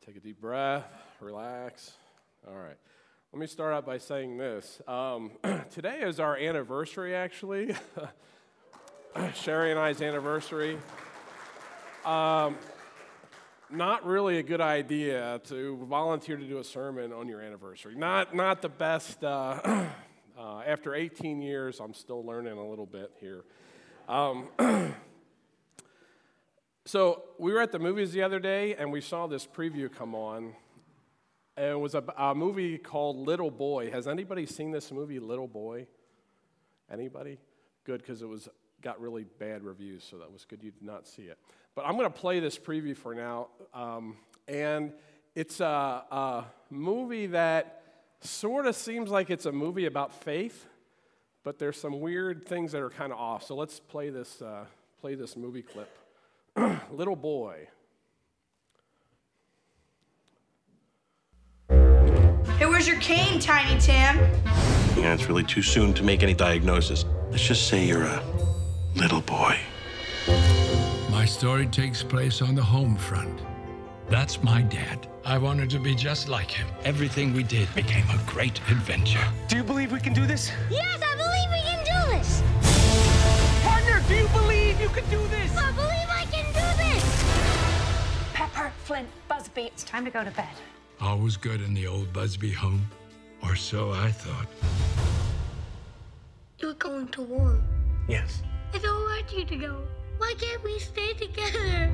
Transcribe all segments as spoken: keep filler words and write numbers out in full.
Take a deep breath, relax. All right. Let me start out by saying this. Um, today is our anniversary, actually. Sherry and I's anniversary. Um, not really a good idea to volunteer to do a sermon on your anniversary. Not, not the best. Uh, uh, after eighteen years, I'm still learning a little bit here. Um, So we were at the movies the other day, and we saw this preview come on. And it was a, a movie called Little Boy. Has anybody seen this movie, Little Boy? Anybody? Good, because it was got really bad reviews, so that was good you did not see it. But I'm going to play this preview for now. Um, and it's a, a movie that sort of seems like it's a movie about faith, but there's some weird things that are kind of off. So let's play this, uh, play this movie clip. Little Boy. Hey, where's your cane, Tiny Tim? Yeah, it's really too soon to make any diagnosis. Let's just say you're a little boy. My story takes place on the home front. That's my dad. I wanted to be just like him. Everything we did became a great adventure. Do you believe we can do this? Yes, I believe we can do this. Partner, do you believe you can do this? I believe I can do this. Pepper, Flint, Busby, it's time to go to bed. All was good in the old Busby home, or so I thought. You're going to war. Yes. I don't want you to go. Why can't we stay together?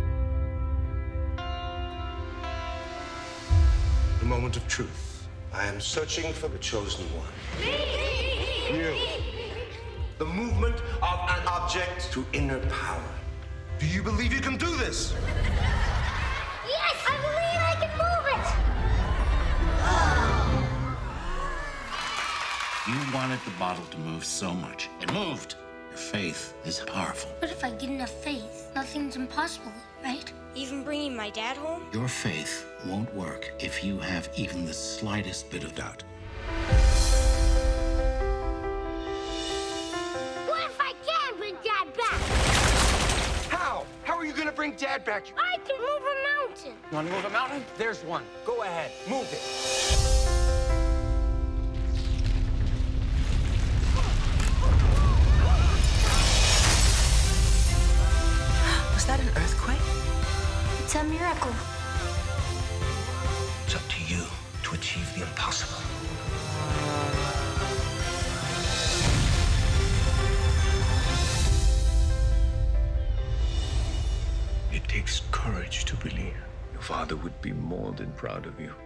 The moment of truth. I am searching for the chosen one. You. The movement of an object to inner power. Do you believe you can do this? Yes, I believe I can move it. You wanted the bottle to move so much. It moved. Your faith is powerful. But if I get enough faith, nothing's impossible, right? Even bringing my dad home? Your faith won't work if you have even the slightest bit of doubt. What if I can bring Dad back? How? How are you gonna bring Dad back? I can move a mountain. You wanna move a mountain? There's one. Go ahead, move it. Was that an earthquake? It's a miracle. It's up to you to achieve the impossible. It takes courage to believe. Your father would be more than proud of you.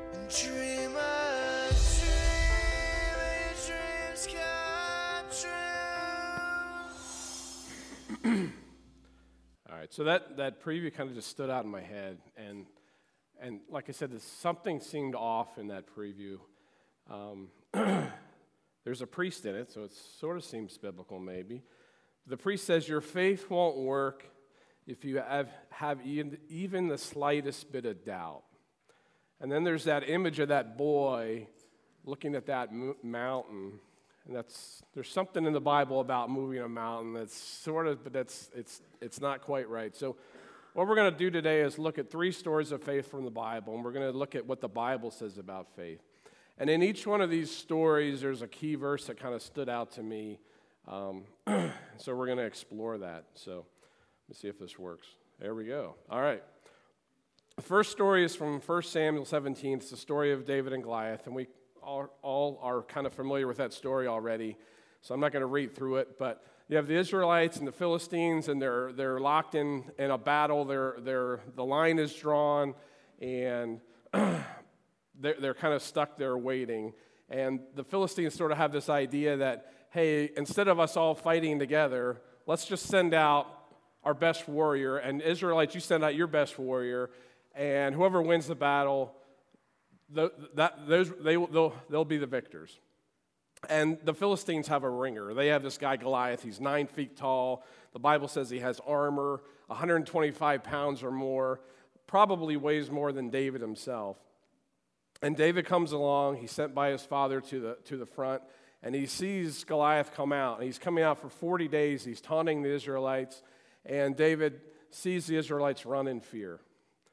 All right, so that, that preview kind of just stood out in my head, and and like I said, this, something seemed off in that preview. Um, there's a priest in it, so it sort of seems biblical maybe. The priest says, your faith won't work if you have, have even, even the slightest bit of doubt. And then there's that image of that boy looking at that mo- mountain. And that's there's something in the Bible about moving a mountain that's sort of, but that's it's it's not quite right. So what we're going to do today is look at three stories of faith from the Bible, and we're going to look at what the Bible says about faith. And in each one of these stories, there's a key verse that kind of stood out to me. Um, so we're going to explore that. So let's see if this works. There we go. All right. The first story is from First Samuel seventeen. It's the story of David and Goliath, and we All, all are kind of familiar with that story already, so I'm not going to read through it. But you have the Israelites and the Philistines, and they're they're locked in, in a battle. They're they're the line is drawn, and they're they're kind of stuck there waiting. And the Philistines sort of have this idea that, hey, instead of us all fighting together, let's just send out our best warrior. And Israelites, you send out your best warrior, and whoever wins the battle, The, that, those, they, they'll, they'll be the victors. And the Philistines have a ringer. They have this guy Goliath. He's nine feet tall. The Bible says he has armor, one hundred twenty-five pounds or more, probably weighs more than David himself. And David comes along. He's sent by his father to the, to the front, and he sees Goliath come out. And he's coming out for forty days. He's taunting the Israelites, and David sees the Israelites run in fear.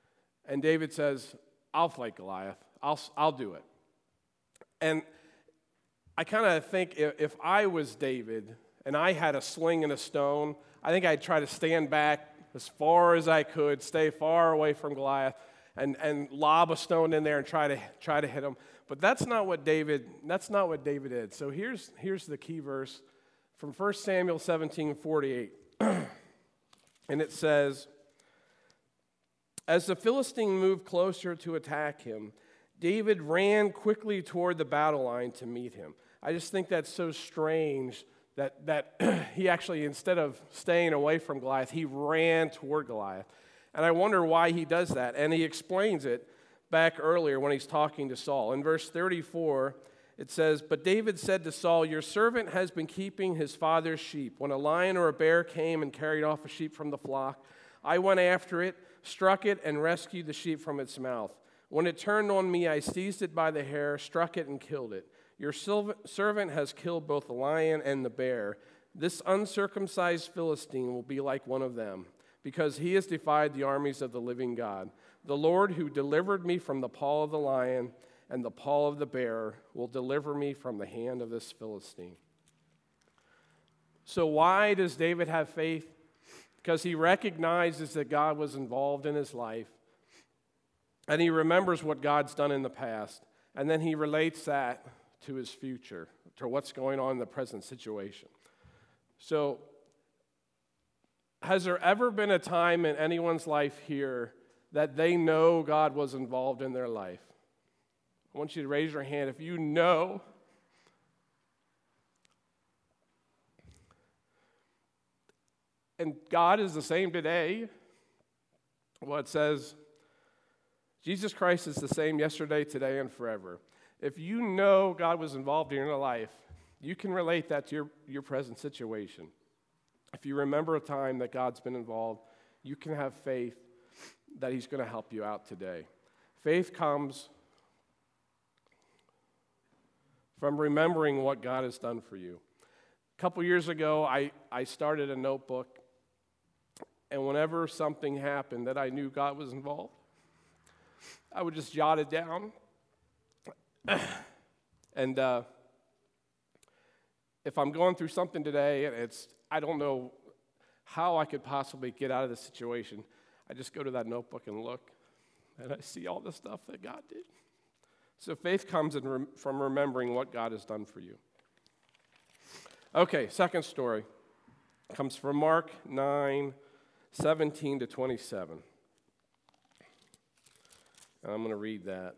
And David says, I'll fight Goliath. I'll, I'll do it. And I kind of think if, if I was David and I had a sling and a stone, I think I'd try to stand back as far as I could, stay far away from Goliath, and, and lob a stone in there and try to try to hit him. But that's not what David, that's not what David did. So here's, here's the key verse from First Samuel seventeen forty-eight. And it says, as the Philistine moved closer to attack him, David ran quickly toward the battle line to meet him. I just think that's so strange that, that he actually, instead of staying away from Goliath, he ran toward Goliath. And I wonder why he does that. And he explains it back earlier when he's talking to Saul. In verse thirty-four, it says, but David said to Saul, your servant has been keeping his father's sheep. When a lion or a bear came and carried off a sheep from the flock, I went after it, struck it, and rescued the sheep from its mouth. When it turned on me, I seized it by the hair, struck it, and killed it. Your servant has killed both the lion and the bear. This uncircumcised Philistine will be like one of them, because he has defied the armies of the living God. The Lord who delivered me from the paw of the lion and the paw of the bear will deliver me from the hand of this Philistine. So why does David have faith? Because he recognizes that God was involved in his life, and he remembers what God's done in the past, and then he relates that to his future, to what's going on in the present situation. So, has there ever been a time in anyone's life here that they know God was involved in their life? I want you to raise your hand if you know. And God is the same today. Well, it says, Jesus Christ is the same yesterday, today, and forever. If you know God was involved in your life, you can relate that to your, your present situation. If you remember a time that God's been involved, you can have faith that he's going to help you out today. Faith comes from remembering what God has done for you. A couple years ago, I, I started a notebook, and whenever something happened that I knew God was involved, I would just jot it down. and uh, if I'm going through something today, and it's I don't know how I could possibly get out of this situation, I just go to that notebook and look, and I see all the stuff that God did. So faith comes in rem- from remembering what God has done for you. Okay, second story comes from Mark nine, seventeen to twenty-seven. And I'm going to read that.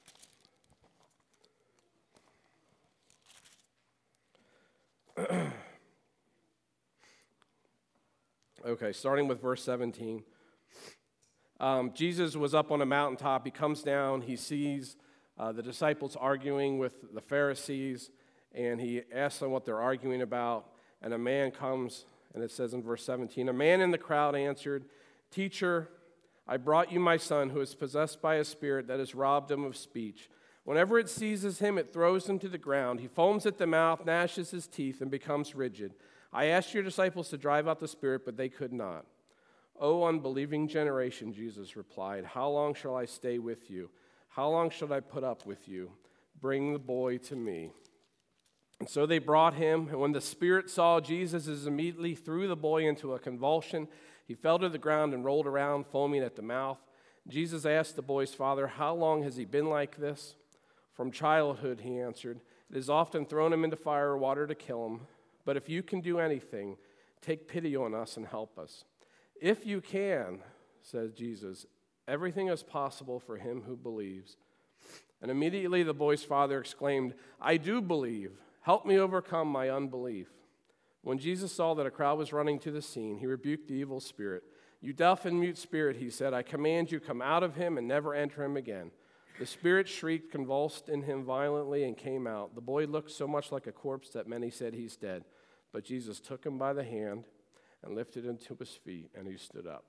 Okay, starting with verse seventeen. Um, Jesus was up on a mountaintop. He comes down. He sees uh, the disciples arguing with the Pharisees, and he asks them what they're arguing about. And a man comes, and it says in verse seventeen, a man in the crowd answered, "Teacher, I brought you my son who is possessed by a spirit that has robbed him of speech. Whenever it seizes him, it throws him to the ground. He foams at the mouth, gnashes his teeth, and becomes rigid. I asked your disciples to drive out the spirit, but they could not." "O unbelieving generation," Jesus replied, "how long shall I stay with you? How long shall I put up with you? Bring the boy to me." And so they brought him, and when the spirit saw Jesus, it immediately threw the boy into a convulsion. He fell to the ground and rolled around, foaming at the mouth. Jesus asked the boy's father, "How long has he been like this?" "From childhood," he answered. "It has often thrown him into fire or water to kill him. But if you can do anything, take pity on us and help us." "If you can," says Jesus, "everything is possible for him who believes." And immediately the boy's father exclaimed, "I do believe. Help me overcome my unbelief." When Jesus saw that a crowd was running to the scene, he rebuked the evil spirit. "You deaf and mute spirit," he said, "I command you, come out of him and never enter him again." The spirit shrieked, convulsed in him violently, and came out. The boy looked so much like a corpse that many said, "He's dead." But Jesus took him by the hand and lifted him to his feet, and he stood up.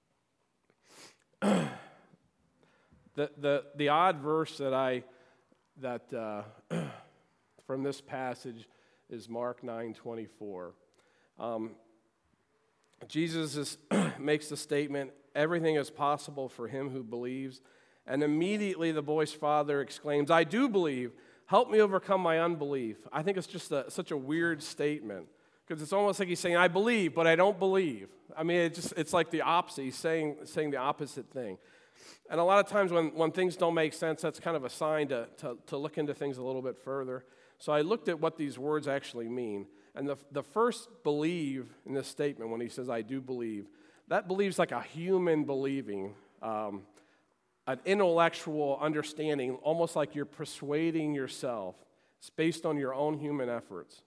the, the, the odd verse that I, that uh, from this passage is Mark nine twenty-four. Um, Jesus is, makes the statement, everything is possible for him who believes. And immediately the boy's father exclaims, I do believe. Help me overcome my unbelief. I think it's just a, such a weird statement because it's almost like he's saying, I believe, but I don't believe. I mean, it just, it's like the opposite. He's saying, saying the opposite thing. And a lot of times when, when things don't make sense, that's kind of a sign to, to, to look into things a little bit further. So I looked at what these words actually mean. And the, the first believe in this statement, when he says, I do believe, that believes like a human believing, um, an intellectual understanding, almost like you're persuading yourself. It's based on your own human efforts.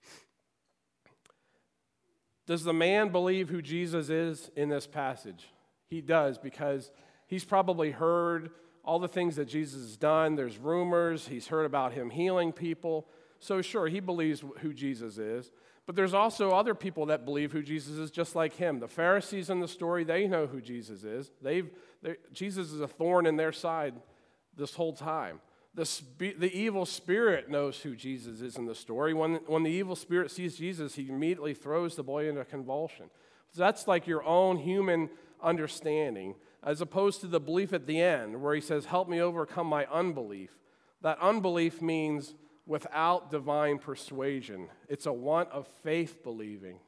Does the man believe who Jesus is in this passage? He does, because he's probably heard all the things that Jesus has done. There's rumors. He's heard about him healing people. So sure, he believes who Jesus is. But there's also other people that believe who Jesus is just like him. The Pharisees in the story, they know who Jesus is. They've, Jesus is a thorn in their side this whole time. The, spe- the evil spirit knows who Jesus is in the story. When, when the evil spirit sees Jesus, he immediately throws the boy into a convulsion. So that's like your own human understanding, as opposed to the belief at the end where he says, help me overcome my unbelief. That unbelief means without divine persuasion. It's a want of faith believing.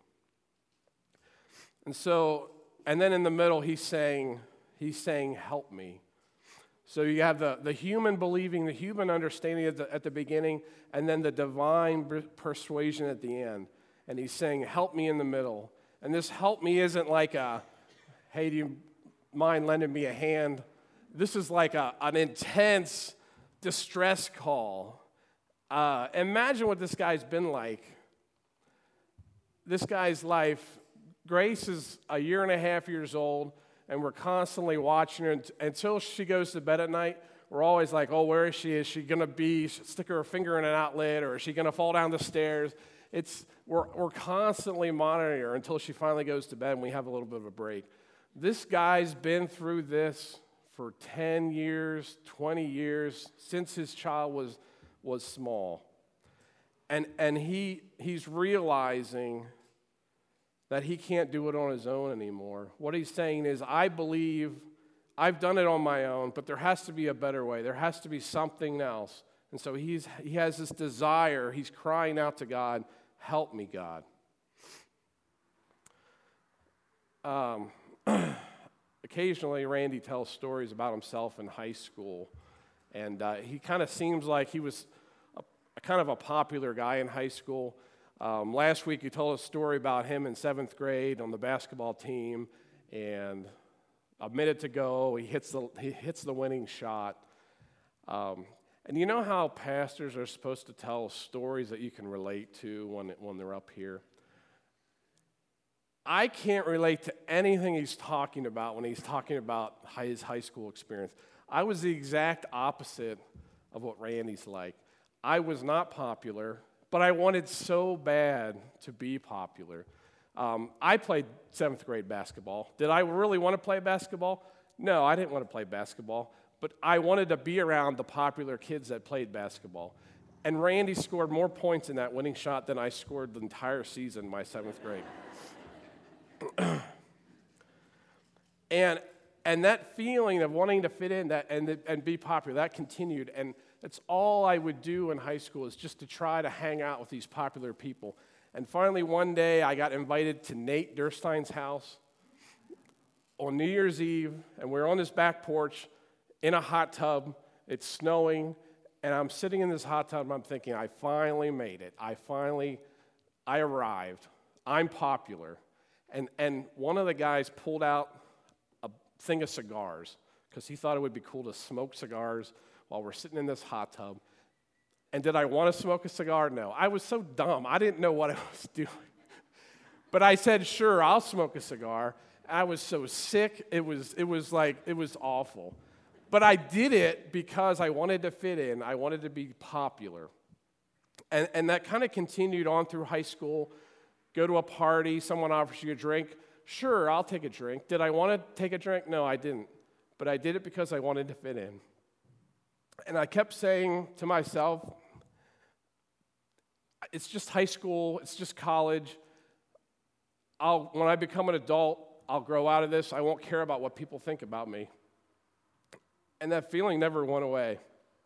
And so, and then in the middle, he's saying, he's saying, help me. So you have the, the human believing, the human understanding at the, at the beginning, and then the divine persuasion at the end. And he's saying, help me in the middle. And this help me isn't like a, hey, do you mind lending me a hand? This is like a, an intense distress call. Uh, imagine what this guy's been like. This guy's life, Grace is a year and a half years old, and we're constantly watching her until she goes to bed at night. We're always like, oh, where is she? Is she going to be, stick her finger in an outlet, or is she going to fall down the stairs? It's we're, we're constantly monitoring her until she finally goes to bed and we have a little bit of a break. This guy's been through this for ten years, twenty years, since his child was was small. And and he he's realizing that he can't do it on his own anymore. What he's saying is, I believe I've done it on my own, but there has to be a better way. There has to be something else. And so he's he has this desire. He's crying out to God, help me, God. Um, occasionally, Randy tells stories about himself in high school. And uh, he kind of seems like he was a, a kind of a popular guy in high school. Um, last week, he told a story about him in seventh grade on the basketball team, and a minute to go, he hits the he hits the winning shot. Um, and you know how pastors are supposed to tell stories that you can relate to when when they're up here? I can't relate to anything he's talking about when he's talking about his high school experience. I was the exact opposite of what Randy's like. I was not popular, but I wanted so bad to be popular. Um, I played seventh grade basketball. Did I really want to play basketball? No, I didn't want to play basketball, but I wanted to be around the popular kids that played basketball. And Randy scored more points in that winning shot than I scored the entire season in my seventh grade. and and that feeling of wanting to fit in that and and be popular, that continued. And that's all I would do in high school, is just to try to hang out with these popular people. And finally, one day, I got invited to Nate Durstein's house on New Year's Eve, and we're on this back porch in a hot tub. It's snowing, and I'm sitting in this hot tub, and I'm thinking, I finally made it. I finally, I arrived. I'm popular. And and one of the guys pulled out a thing of cigars because he thought it would be cool to smoke cigars while we're sitting in this hot tub. And did I want to smoke a cigar? No. I was so dumb. I didn't know what I was doing. But I said, sure, I'll smoke a cigar. I was so sick. It was it was like, it was awful. But I did it because I wanted to fit in. I wanted to be popular. And, and that kind of continued on through high school. Go to a party, someone offers you a drink. Sure, I'll take a drink. Did I want to take a drink? No, I didn't. But I did it because I wanted to fit in. And I kept saying to myself, it's just high school, it's just college. I'll, when I become an adult, I'll grow out of this. I won't care about what people think about me. And that feeling never went away.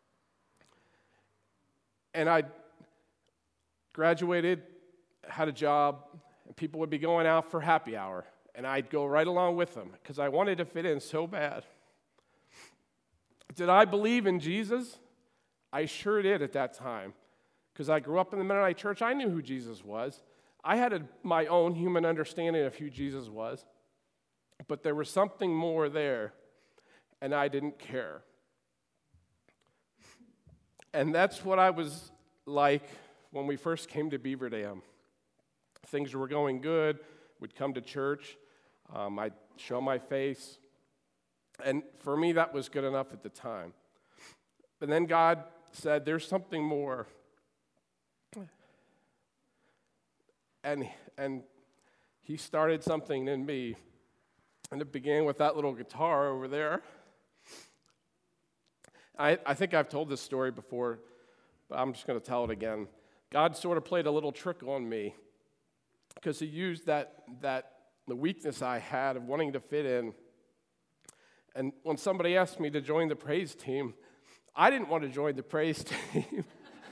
And I graduated, had a job, and people would be going out for happy hour. And I'd go right along with them because I wanted to fit in so bad. Did I believe in Jesus? I sure did at that time. Because I grew up in the Mennonite church, I knew who Jesus was. I had a, my own human understanding of who Jesus was. But there was something more there, and I didn't care. And that's what I was like when we first came to Beaver Dam. Things were going good. We'd come to church. Um, I'd show my face. And for me, that was good enough at the time. But then God said, there's something more. And, and he started something in me. And it began with that little guitar over there. I, I think I've told this story before, but I'm just going to tell it again. God sort of played a little trick on me because he used that, that the weakness I had of wanting to fit in. And when somebody asked me to join the praise team, I didn't want to join the praise team.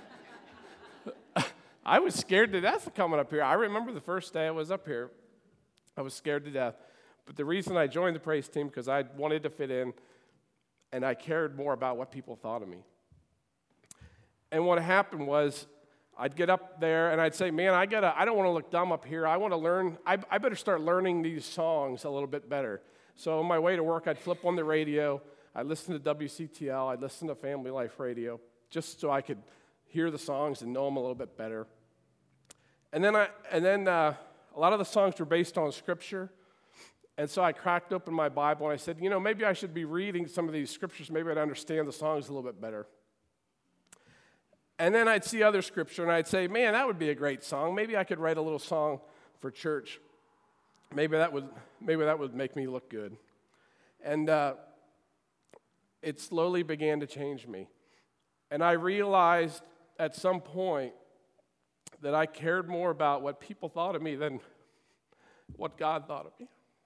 I was scared to death of coming up here. I remember the first day I was up here, I was scared to death. But the reason I joined the praise team because I wanted to fit in, and I cared more about what people thought of me. And what happened was, I'd get up there and I'd say, man, I gotta, I don't want to look dumb up here. I want to learn, I, I better start learning these songs a little bit better. So on my way to work, I'd flip on the radio. I'd listen to W C T L. I'd listen to Family Life Radio, just so I could hear the songs and know them a little bit better. And then, I, and then uh, a lot of the songs were based on Scripture. And so I cracked open my Bible and I said, you know, maybe I should be reading some of these scriptures. Maybe I'd understand the songs a little bit better. And then I'd see other scripture and I'd say, man, that would be a great song. Maybe I could write a little song for church. Maybe that would, maybe that would make me look good. And uh, it slowly began to change me. And I realized at some point that I cared more about what people thought of me than what God thought of me.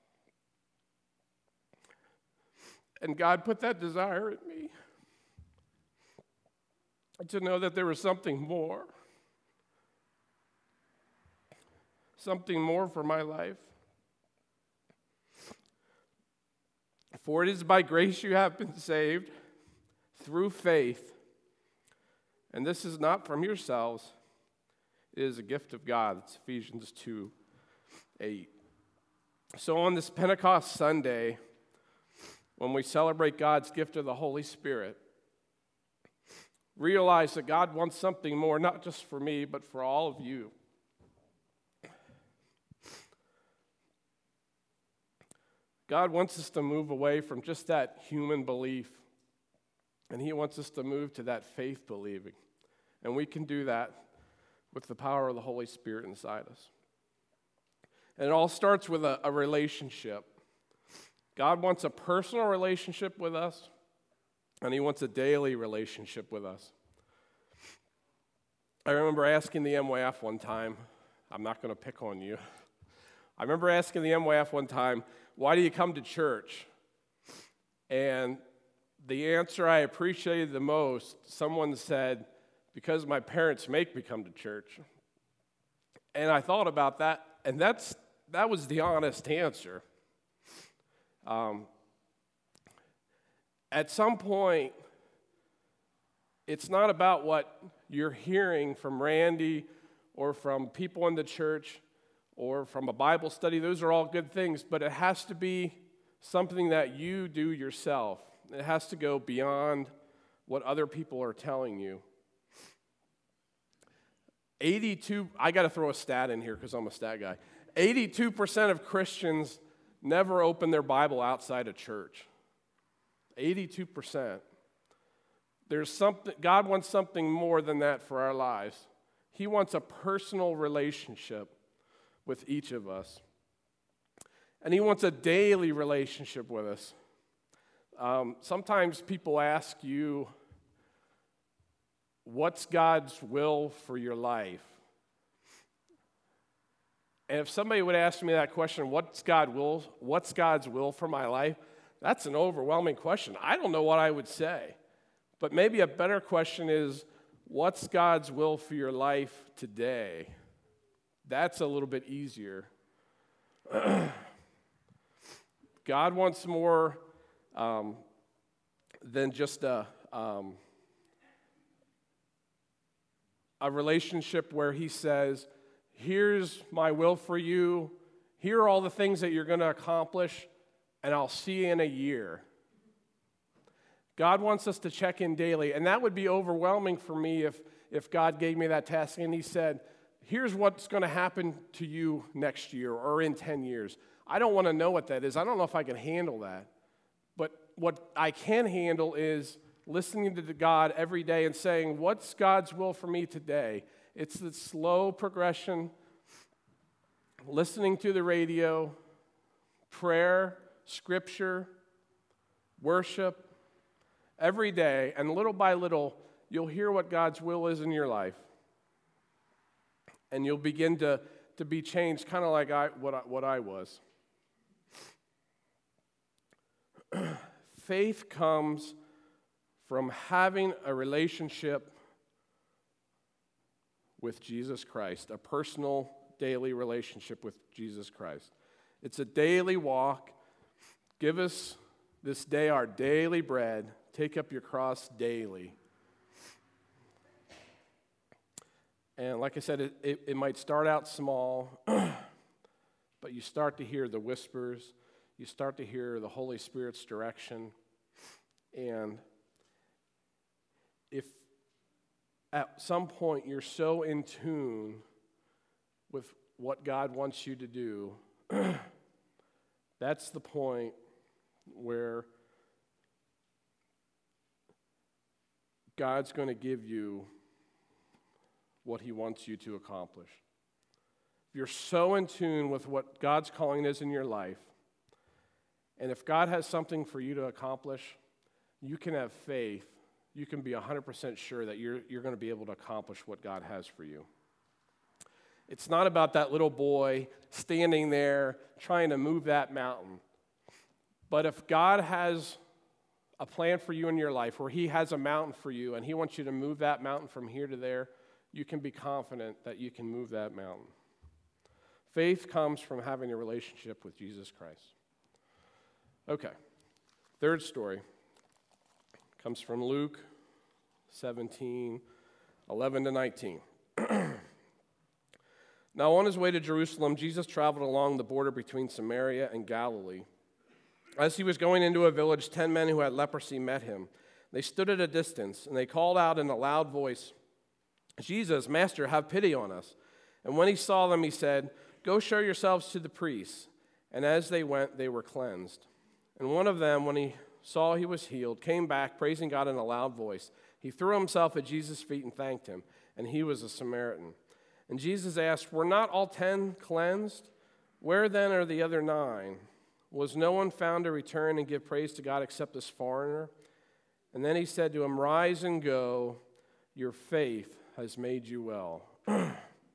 And God put that desire in me to know that there was something more, something more for my life. For it is by grace you have been saved through faith, and this is not from yourselves, it is a gift of God. It's Ephesians two eight. So on this Pentecost Sunday, when we celebrate God's gift of the Holy Spirit, realize that God wants something more, not just for me, but for all of you. God wants us to move away from just that human belief, and he wants us to move to that faith believing. And we can do that with the power of the Holy Spirit inside us. And it all starts with a, a relationship. God wants a personal relationship with us, and he wants a daily relationship with us. I remember asking the M W A F one time, I'm not going to pick on you. I remember asking the M W A F one time, why do you come to church? And the answer I appreciated the most, someone said, because my parents make me come to church. And I thought about that, and that's that was the honest answer. Um, at some point, it's not about what you're hearing from Randy or from people in the church or from a Bible study. Those are all good things, but it has to be something that you do yourself. It has to go beyond what other people are telling you. eighty-two, I got to throw a stat in here because I'm a stat guy. eighty-two percent of Christians never open their Bible outside of church. eighty-two percent. There's something, God wants something more than that for our lives. He wants a personal relationship with each of us. And he wants a daily relationship with us. Um, sometimes people ask you, what's God's will for your life? And if somebody would ask me that question, what's God will, what's God's will for my life? That's an overwhelming question. I don't know what I would say. But maybe a better question is, what's God's will for your life today? That's a little bit easier. God wants more um, than just a, um, a relationship where he says, here's my will for you, here are all the things that you're going to accomplish, and I'll see you in a year. God wants us to check in daily, and that would be overwhelming for me if, if God gave me that task and he said, here's what's going to happen to you next year or in ten years. I don't want to know what that is. I don't know if I can handle that. But what I can handle is listening to God every day and saying, what's God's will for me today? It's the slow progression, listening to the radio, prayer, scripture, worship, every day, and little by little, you'll hear what God's will is in your life. And you'll begin to, to be changed, kind of like I, what, I, what I was. Faith comes from having a relationship with Jesus Christ, a personal, daily relationship with Jesus Christ. It's a daily walk. Give us this day our daily bread. Take up your cross daily. And like I said, it, it, it might start out small, but you start to hear the whispers. You start to hear the Holy Spirit's direction. And if at some point you're so in tune with what God wants you to do, that's the point where God's going to give you what he wants you to accomplish. If you're so in tune with what God's calling is in your life, and if God has something for you to accomplish, you can have faith. You can be one hundred percent sure that you're, you're going to be able to accomplish what God has for you. It's not about that little boy standing there trying to move that mountain. But if God has a plan for you in your life where he has a mountain for you and he wants you to move that mountain from here to there, you can be confident that you can move that mountain. Faith comes from having a relationship with Jesus Christ. Okay, third story comes from Luke seventeen, eleven to nineteen. Now on his way to Jerusalem, Jesus traveled along the border between Samaria and Galilee. As he was going into a village, ten men who had leprosy met him. They stood at a distance, and they called out in a loud voice, Jesus, Master, have pity on us. And when he saw them, he said, Go show yourselves to the priests. And as they went, they were cleansed. And one of them, when he saw he was healed, came back, praising God in a loud voice. He threw himself at Jesus' feet and thanked him, and he was a Samaritan. And Jesus asked, Were not all ten cleansed? Where then are the other nine? Was no one found to return and give praise to God except this foreigner? And then he said to him, Rise and go, your faith has made you well. uh,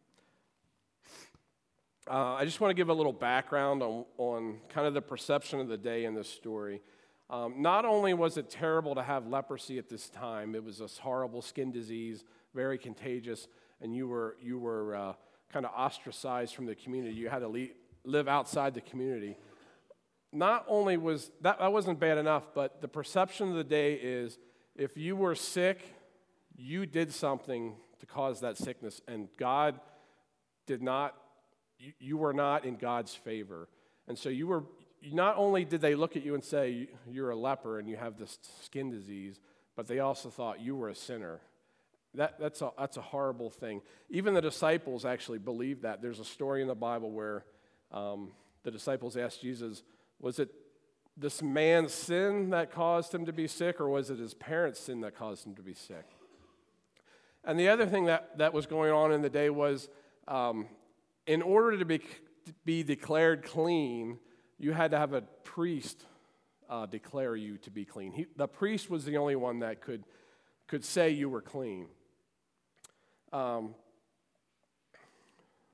I just want to give a little background on, on kind of the perception of the day in this story. Um, not only was it terrible to have leprosy at this time, it was this horrible skin disease, very contagious, and you were you were uh, kind of ostracized from the community. You had to le- live outside the community. Not only was that, that wasn't bad enough, but the perception of the day is if you were sick, you did something to cause that sickness, and God did not, you, you were not in God's favor. And so you were, not only did they look at you and say, you're a leper and you have this skin disease, but they also thought you were a sinner. That, that's, a, that's a horrible thing. Even the disciples actually believed that. There's a story in the Bible where um, the disciples asked Jesus, was it this man's sin that caused him to be sick, or was it his parents' sin that caused him to be sick? And the other thing that, that was going on in the day was, um, in order to be, to be declared clean, you had to have a priest uh, declare you to be clean. He, the priest was the only one that could, could say you were clean. Um,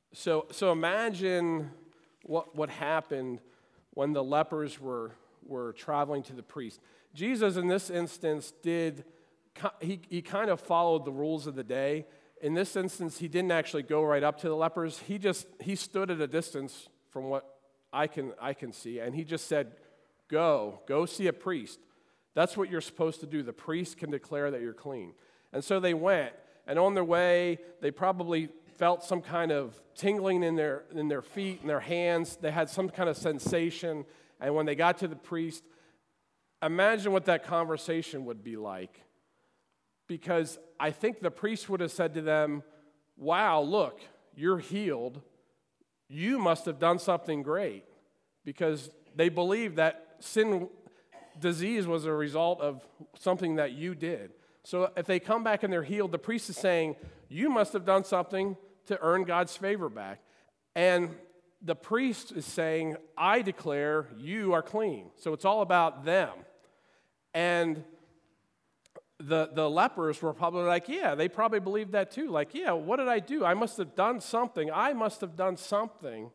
So, so imagine what, what happened when the lepers were, were traveling to the priest. Jesus, in this instance, did he, he kind of followed the rules of the day. In this instance, he didn't actually go right up to the lepers. He just he stood at a distance from what I can I can see, and he just said, "Go, go see a priest." That's what you're supposed to do. The priest can declare that you're clean. And so they went, and on their way, they probably felt some kind of tingling in their in their feet and their hands. They had some kind of sensation, and when they got to the priest, imagine what that conversation would be like. Because I think the priest would have said to them, "Wow, look, you're healed. You must have done something great." Because they believed that sin, disease was a result of something that you did. So if they come back and they're healed, the priest is saying, "You must have done something to earn God's favor back." And the priest is saying, "I declare you are clean." So it's all about them. And The, the lepers were probably like, yeah, they probably believed that too. Like, yeah, what did I do? I must have done something. I must have done something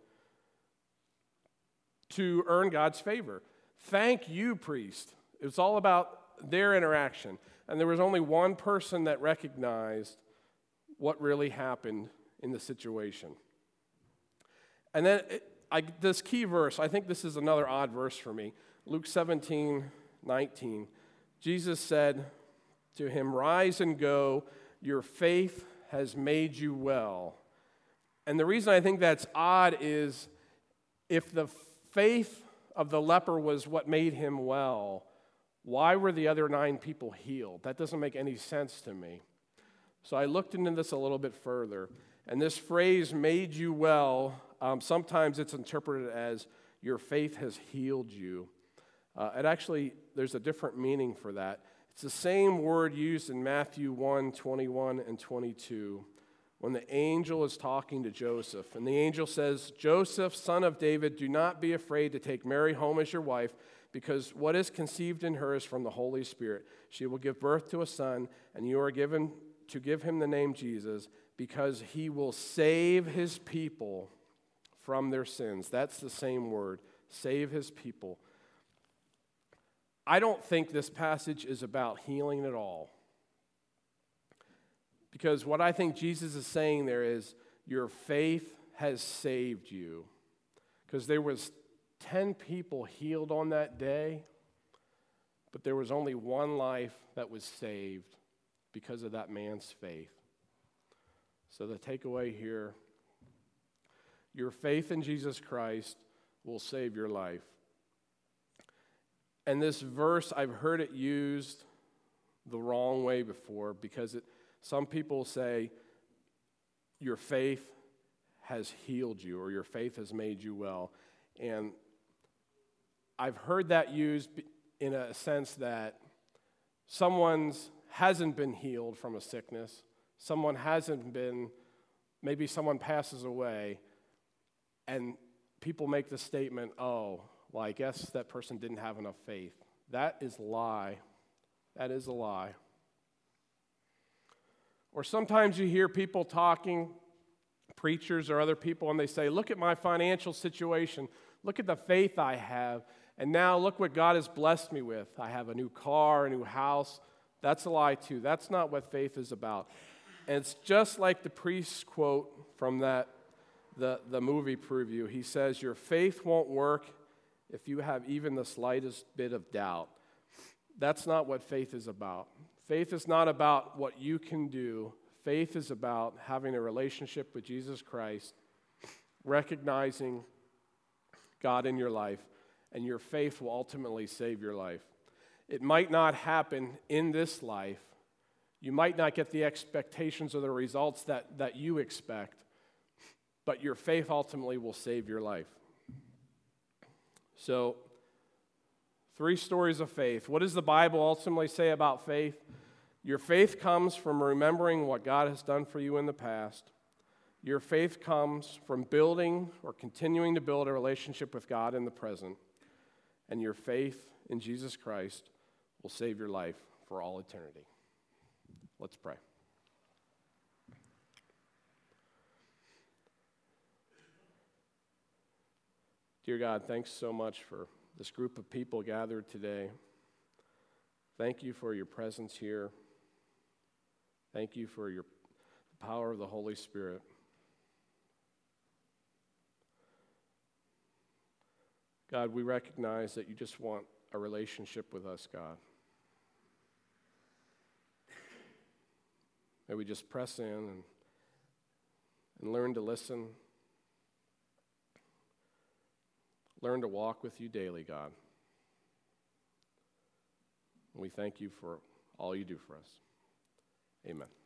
to earn God's favor. Thank you, priest. It was all about their interaction. And there was only one person that recognized what really happened in the situation. And then it, I, this key verse, I think this is another odd verse for me. Luke seventeen nineteen. Jesus said to him, "Rise and go, your faith has made you well." And the reason I think that's odd is if the faith of the leper was what made him well, why were the other nine people healed? That doesn't make any sense to me. So I looked into this a little bit further. And this phrase, "made you well," um, sometimes it's interpreted as your faith has healed you. Uh, it actually, there's a different meaning for that. It's the same word used in Matthew one, twenty-one and twenty-two when the angel is talking to Joseph. And the angel says, "Joseph, son of David, do not be afraid to take Mary home as your wife, because what is conceived in her is from the Holy Spirit. She will give birth to a son, and you are given to give him the name Jesus, because he will save his people from their sins." That's the same word, save his people. I don't think this passage is about healing at all. Because what I think Jesus is saying there is, your faith has saved you. Because there was ten people healed on that day, but there was only one life that was saved because of that man's faith. So the takeaway here, your faith in Jesus Christ will save your life. And this verse, I've heard it used the wrong way before, because it, some people say your faith has healed you or your faith has made you well. And I've heard that used in a sense that someone's hasn't been healed from a sickness, someone hasn't been, maybe someone passes away, and people make the statement, "Oh, well, I guess that person didn't have enough faith." That is a lie. That is a lie. Or sometimes you hear people talking, preachers or other people, and they say, "Look at my financial situation. Look at the faith I have. And now look what God has blessed me with. I have a new car, a new house." That's a lie too. That's not what faith is about. And it's just like the priest's quote from that the, the movie preview. He says, "Your faith won't work if you have even the slightest bit of doubt." That's not what faith is about. Faith is not about what you can do. Faith is about having a relationship with Jesus Christ, recognizing God in your life, and your faith will ultimately save your life. It might not happen in this life. You might not get the expectations or the results that, that you expect, but your faith ultimately will save your life. So, three stories of faith. What does the Bible ultimately say about faith? Your faith comes from remembering what God has done for you in the past. Your faith comes from building or continuing to build a relationship with God in the present. And your faith in Jesus Christ will save your life for all eternity. Let's pray. Dear God, thanks so much for this group of people gathered today. Thank you for your presence here. Thank you for your the power of the Holy Spirit. God, we recognize that you just want a relationship with us, God. May we just press in and, and learn to listen. Learn to walk with you daily, God. We thank you for all you do for us. Amen.